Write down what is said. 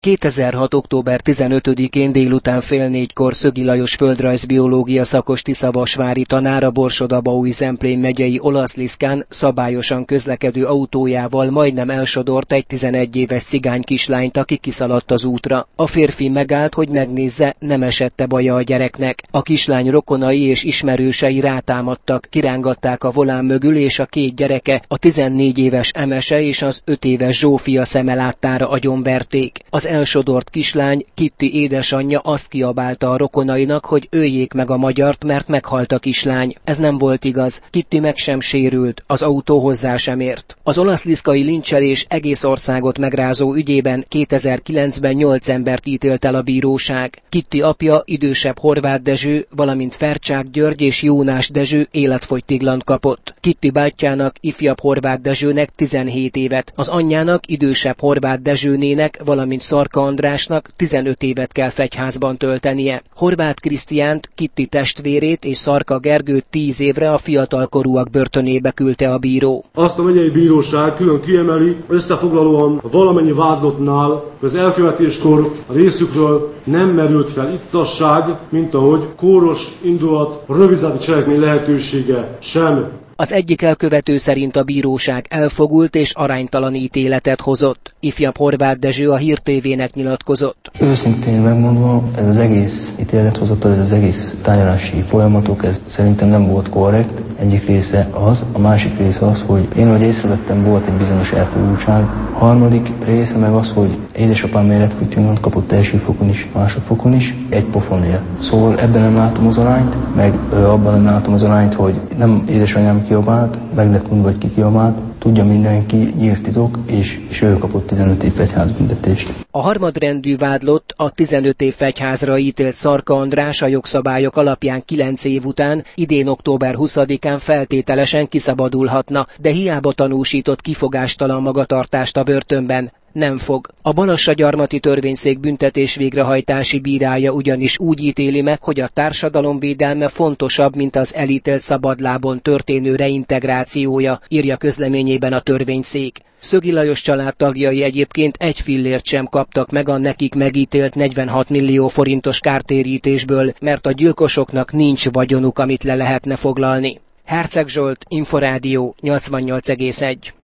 2006. október 15-én délután fél 4-kor Szögi Lajos földrajzbiológia szakos tiszavasvári tanár a Borsod-Abaúj-Zemplén megyei Olaszliszkán szabályosan közlekedő autójával majdnem elsodort egy 11 éves cigány kislányt, aki kiszaladt az útra. A férfi megállt, hogy megnézze, nem esett-e baja a gyereknek. A kislány rokonai és ismerősei rátámadtak, kirángatták a volán mögül, és a két gyereke, a 14 éves Emese és az 5 éves Zsófia szeme láttára agyonverték. Az elsodort kislány, Kitty édesanyja azt kiabálta a rokonainak, hogy öljék meg a magyart, mert meghalt a kislány. Ez nem volt igaz. Kitty meg sem sérült, az autó hozzá sem ért. Az olaszliszkai lincselés egész országot megrázó ügyében 2009-ben 8 embert ítélt el a bíróság. Kitty apja, idősebb Horváth Dezső, valamint Fercsák György és Jónás Dezső életfogytiglant kapott. Kitty bátyjának, ifjabb Horváth Dezsőnek 17 évet, az anyjának, idősebb Horváth Dezsőnének, valamint Szarka Andrásnak 15 évet kell fegyházban töltenie. Horváth Krisztiánt, Kitty testvérét és Szarka Gergőt 10 évre a fiatalkorúak börtönébe küldte a bíró. Azt a megyei bíróság külön kiemeli, összefoglalóan valamennyi vádlottnál az elkövetéskor a részükről nem merült fel ittasság, mint ahogy kóros indulat, rövidzáti cselekmény lehetősége sem. Az egyik elkövető szerint a bíróság elfogult és aránytalan ítéletet hozott. Ifjabb Horváth Dezső a Hír TV-nek nyilatkozott. Őszintén megmondva, ez az egész ítélethozatal, ez az egész tárgyalási folyamatok, ez szerintem nem volt korrekt. Egyik része az, a másik része az, hogy én, ahogy észrevettem, volt egy bizonyos elfogultság. A harmadik része meg az, hogy édesapám életfogytiglant kapott elsőfokon is, másodfokon is, egy pofonért. Szóval ebben nem látom az arányt, meg abban nem látom az arányt, hogy nem édesanyám kiabált, meg lett mondva, hogy ki kiabált, tudja mindenki, nyílt titok, és ő kapott 15 év fegyházbüntetést. A harmadrendű vádlott, a 15 év fegyházra ítélt Szarka András a jogszabályok alapján 9 év után, idén október 20-án feltételesen kiszabadulhatna, de hiába tanúsított kifogástalan magatartást a börtönben. Nem fog. A Balassagyarmati Törvényszék büntetés végrehajtási bírája ugyanis úgy ítéli meg, hogy a társadalom védelme fontosabb, mint az elítélt szabadlábon történő reintegrációja, írja közleményében a törvényszék. Szögi Lajos család tagjai egyébként egy fillért sem kaptak meg a nekik megítélt 46 millió forintos kártérítésből, mert a gyilkosoknak nincs vagyonuk, amit le lehetne foglalni. Herceg Zsolt, Inforádió 88,1.